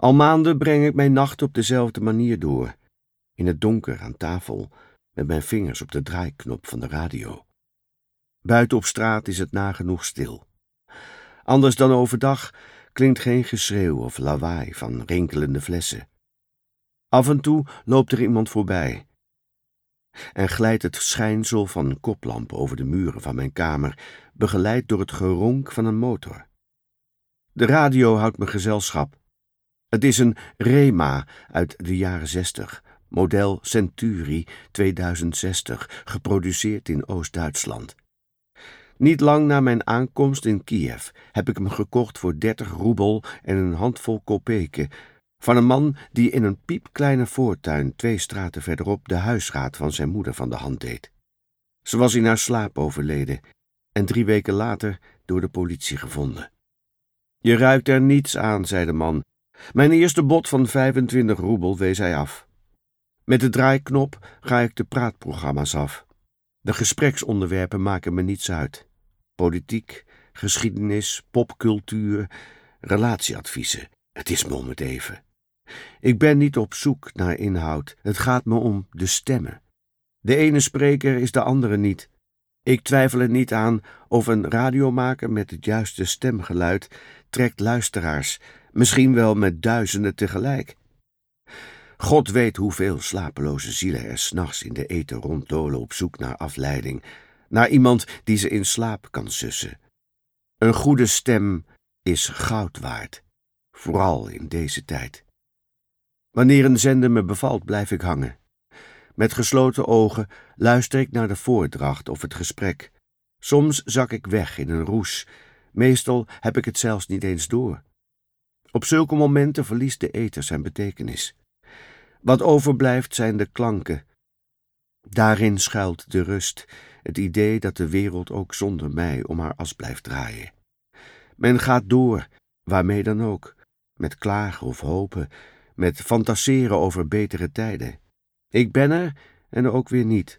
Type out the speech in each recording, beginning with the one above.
Al maanden breng ik mijn nachten op dezelfde manier door. In het donker aan tafel, met mijn vingers op de draaiknop van de radio. Buiten op straat is het nagenoeg stil. Anders dan overdag klinkt geen geschreeuw of lawaai van rinkelende flessen. Af en toe loopt er iemand voorbij en glijdt het schijnsel van een koplamp over de muren van mijn kamer, begeleid door het geronk van een motor. De radio houdt me gezelschap. Het is een Rema uit de jaren 60, model Century 2060, geproduceerd in Oost-Duitsland. Niet lang na mijn aankomst in Kiev heb ik hem gekocht voor 30 roebel en een handvol kopeken, van een man die in een piepkleine voortuin 2 straten verderop de huisraad van zijn moeder van de hand deed. Ze was in haar slaap overleden en 3 weken later door de politie gevonden. Je ruikt er niets aan, zei de man. Mijn eerste bod van 25 roebel wees hij af. Met de draaiknop ga ik de praatprogramma's af. De gespreksonderwerpen maken me niets uit. Politiek, geschiedenis, popcultuur, relatieadviezen. Het is me om het even. Ik ben niet op zoek naar inhoud. Het gaat me om de stemmen. De ene spreker is de andere niet. Ik twijfel er niet aan of een radiomaker met het juiste stemgeluid trekt luisteraars, misschien wel met duizenden tegelijk. God weet hoeveel slapeloze zielen er 's nachts in de ether ronddolen op zoek naar afleiding, naar iemand die ze in slaap kan sussen. Een goede stem is goud waard, vooral in deze tijd. Wanneer een zender me bevalt, blijf ik hangen. Met gesloten ogen luister ik naar de voordracht of het gesprek. Soms zak ik weg in een roes. Meestal heb ik het zelfs niet eens door. Op zulke momenten verliest de ether zijn betekenis. Wat overblijft zijn de klanken. Daarin schuilt de rust, het idee dat de wereld ook zonder mij om haar as blijft draaien. Men gaat door, waarmee dan ook, met klagen of hopen, met fantaseren over betere tijden. Ik ben er en ook weer niet.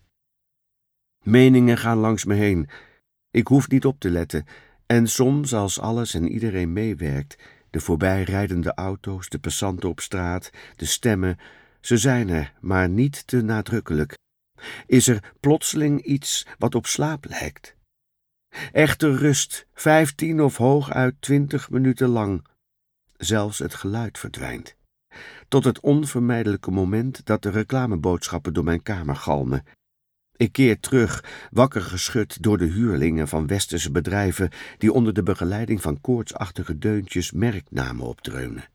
Meningen gaan langs me heen. Ik hoef niet op te letten. En soms, als alles en iedereen meewerkt, de voorbijrijdende auto's, de passanten op straat, de stemmen, ze zijn er, maar niet te nadrukkelijk. Is er plotseling iets wat op slaap lijkt? Echte rust, 15 of hooguit 20 minuten lang. Zelfs het geluid verdwijnt. Tot het onvermijdelijke moment dat de reclameboodschappen door mijn kamer galmen. Ik keer terug, wakker geschud door de huurlingen van westerse bedrijven die onder de begeleiding van koortsachtige deuntjes merknamen opdreunen.